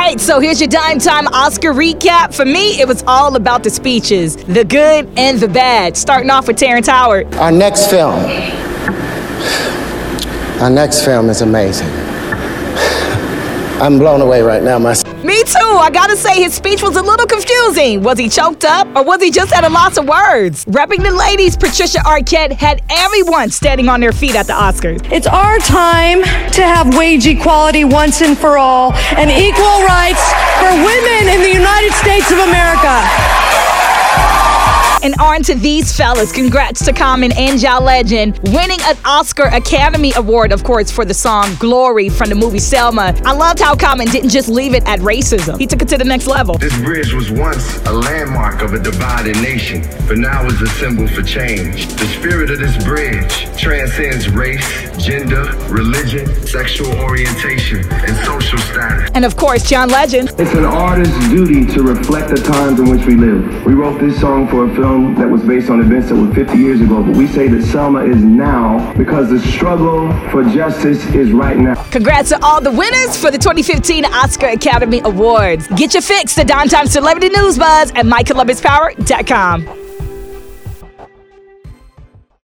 right, so here's your Dime Time Oscar recap. For me, it was all about the speeches, the good and the bad. Starting off with Terrence Howard. Our next film is amazing. I'm blown away right now myself. Me too. I gotta say, his speech was a little confusing. Was he choked up or was he just at a loss of words? Repping the ladies, Patricia Arquette had everyone standing on their feet at the Oscars. It's our time to have wage equality once and for all and equal rights for women in the United States of America. And on to these fellas. Congrats to Common and John Legend, winning an Oscar Academy Award, of course, for the song Glory from the movie Selma. I loved how Common didn't just leave it at racism. He took it to the next level. This bridge was once a landmark of a divided nation, but now is a symbol for change. The spirit of this bridge transcends race, gender, religion, sexual orientation, and social status. And of course, John Legend. It's an artist's duty to reflect the times in which we live. We wrote this song for a film that was based on events that were 50 years ago, but we say that Selma is now because the struggle for justice is right now. Congrats to all the winners for the 2015 Oscar Academy Awards. Get your fix to Dime Time Celebrity News Buzz at MyColumbusPower.com.